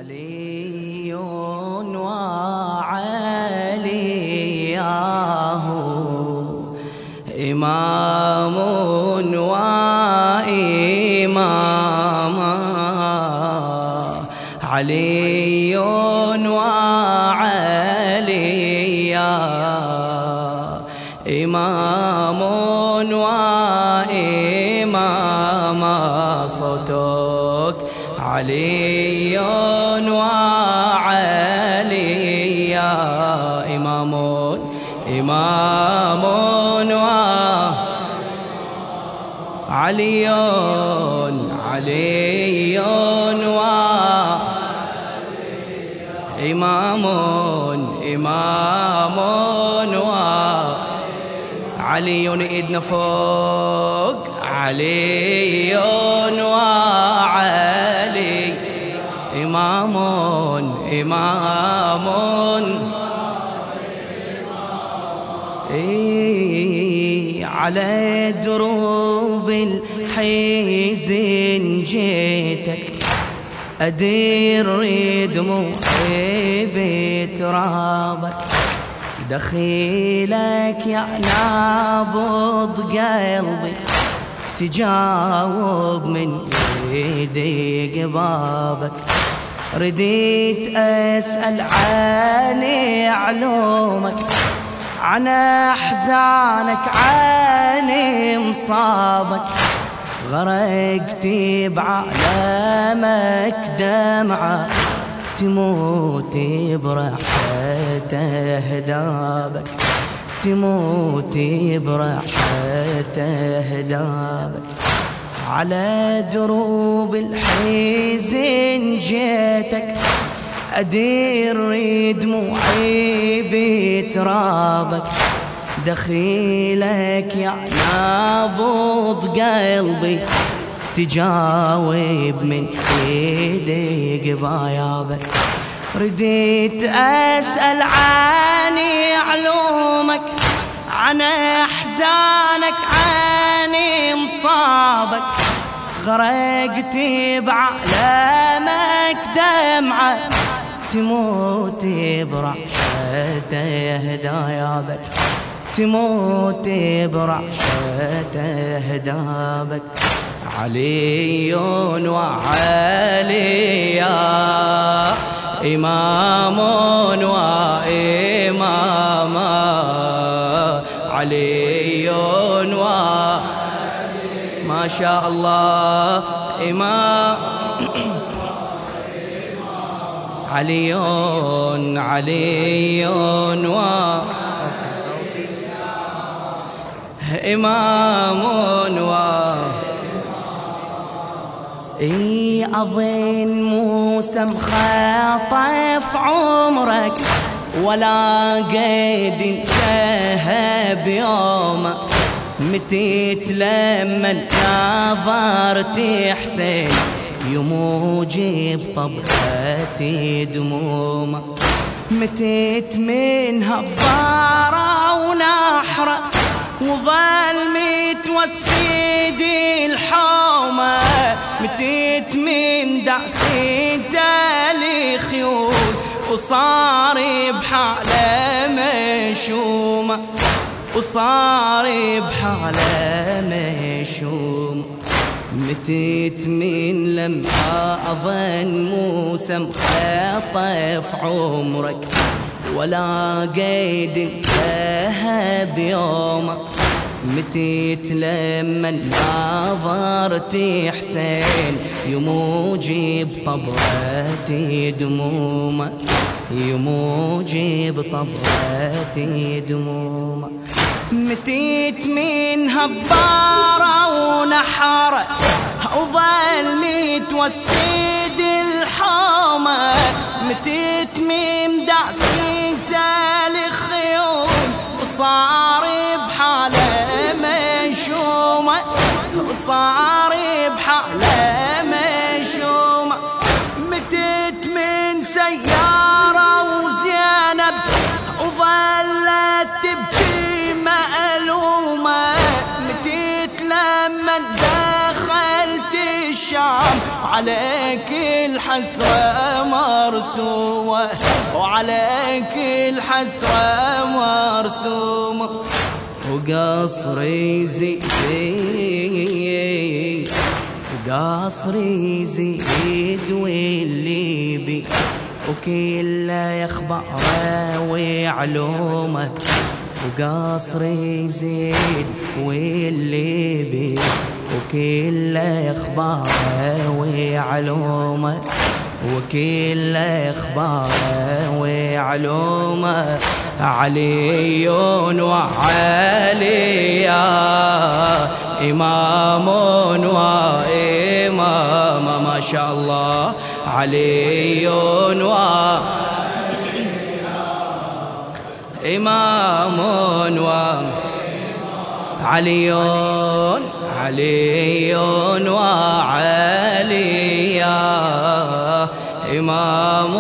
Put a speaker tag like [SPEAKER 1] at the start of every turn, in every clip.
[SPEAKER 1] علي وعلياه إمام وإماما علي وعليا إمام وإماما صوتك علي وعليا إمام إمام علي علي إمام إمام علي إيدنا فوق علي وعلي إمام إمام على دروب الحزن جيتك أدير دموعي بترابك دخيلك يا نابض قلبي تجاوب من ايدي قبابك رديت أسأل عن علومك عن أحزانك عن مصابك غرقت بعلامك دمعة تموت برحة أهدابك تموت برحة أهدابك على دروب الحزن جيتك أدير دموعي بترابك دخيلك يا نابض قلبي تجاوب من ايدي قبايابك رديت أسأل عن علومك عن أحزانك عن مصابك غرقت بعلامك دمعة تموت برعشة هدايابك تموت برعشة هدابك علي وعليا إمام وإماما علي ما شاء الله إمام علي علي إمام أظن موسى مخاطف عمرك ولا قيد انتهى بيومك متيت لما نظرت حسين يموجي بطبقتي دمومه متيت من هبارة ونحرة وظل متوسد الحومة متيت من دعسي تالي خيول وصار بحالة مشومة وصار بحالة مشومة متيت من لما أظن موسى مخاطف عمرك ولا قيد انتهى بيومك متيت لما نظرت حسين يموجي بطبقتي دمومه يموجي بطبقتي دمومه متيت من هبارة ونحرة وظل متوسد الحومة متيت من دعسي تالي خيول وصار بحالة مشومة وصار بحالة مشومة متيت من سيارة وزينب وظلت تبكي مألومة متيت لما دخلت الشام وعليك الحسرة مرسومة، وعليك الحسرة مرسومة. وقصري يزيد وقصري يزيد واللي بي وكله يخبره ويعلومه. وقصري يزيد واللي بي وكله يخبره ويعلومه، وكله يخبره ويعلومه. علي وعلي يا إمام وإمام، ما شاء الله. علي وإمام وعلي علي وعلي يا إمام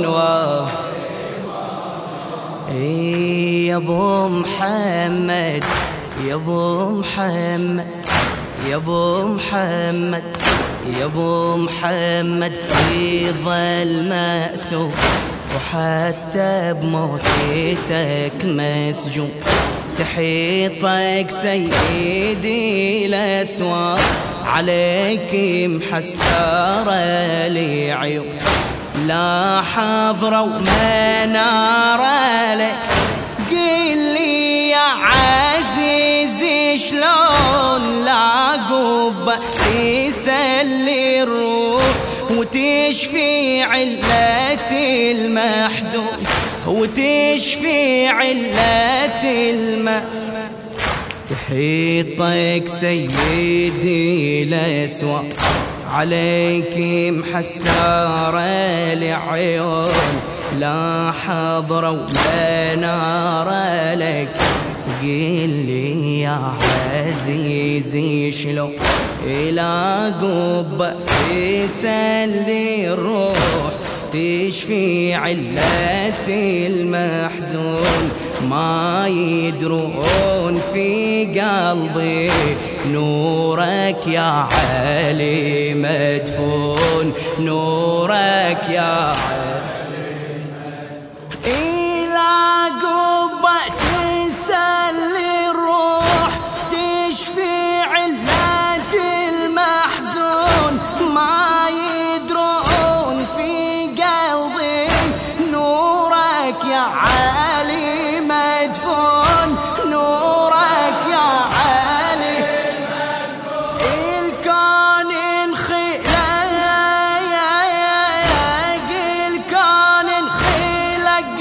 [SPEAKER 1] يا ابو محمد يا ابو محمد يا ابو محمد يا ابو محمد يظل مأسوف وحتى بموتك مسجون. تحيطك سيدي الأسوار عليك محسرة العيون. لا حضرة ومنارة لك قل لي يا عزيزي شلون لا قبة يسلي الروح وتشفي علة المحزون، وتشفي علة تحيطك سيدي الأسوار عليك محسرة العيون. لا حضرة ولا نار لك قل لي يا عزيزي شلون إلى قبة يسلي الروح تشفي علة المحزون. ما يدرون في قلبي نورك يا علي مدفون، نورك يا علي إلى قبة تسلي الروح تشفي علة المحزون. ما يدرون في قلبي نورك يا علي مدفون، نورك يا علي الكون الكون انخلق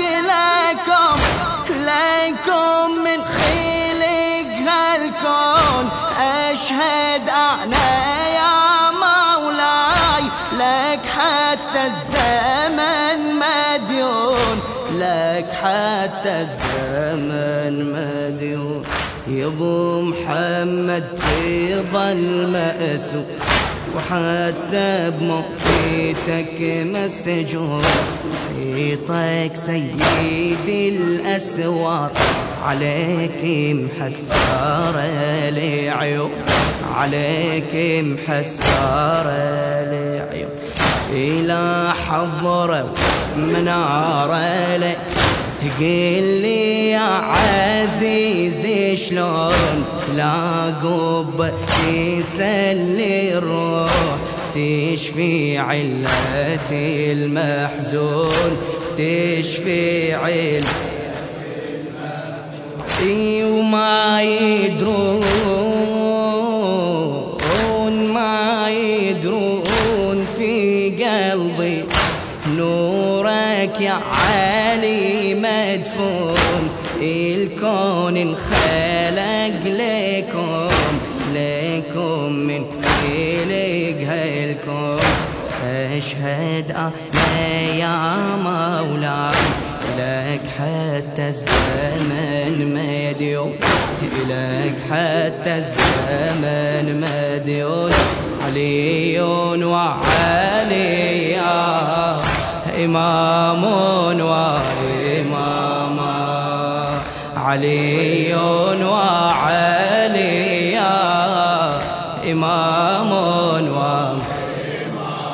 [SPEAKER 1] لكم من خلق هالكون. أشهد أنا يا مولاي لك حتى الزمن مديون، لك حتى الزمن مديون. يا ابو محمد تظل مأسوف وحتى بموتك مسجون. حيطك سيدي الأسوار عليك محسرة العيون، عليك محسرة العيون. إلى حضرة منارة لك قل لي يا عزيزي شلون لا قبة تسلي الروح تشفي علة المحزون، تشفي علة وما يدرون ما يدرون في قلبي نورك يا علي مدفون. الكون انخلق لكم من خلق هالكون. أشهد أنا يا مولاي لك حتى الزمن مديون، لك حتى الزمن مديون. علي وعلي يا إمام وإمام، علي وعلي يا إمام وإمام.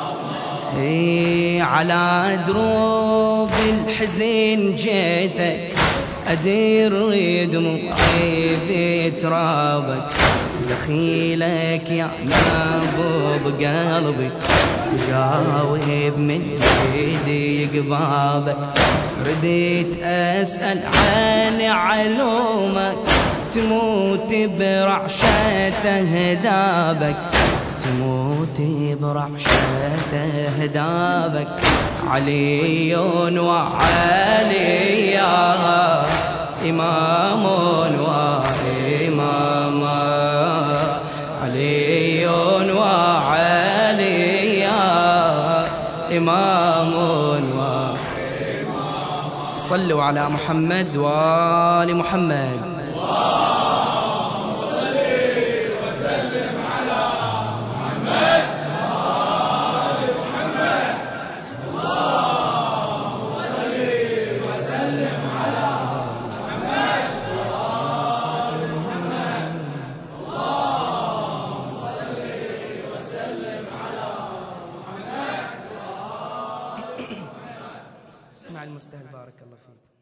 [SPEAKER 1] واني على دروب الحزن جيتك أدير دموعي بترابك دخيلك يا نابض قلبي تجاوب من ايدي قبابك رديت أسأل عن علومك تموت برعشة هدابك تموت برعشة هدابك علي وعلي إمام وإماما علي وعلي إمام وإماما صلوا على محمد وآل محمد. اسمع المستهل بارك الله فيك.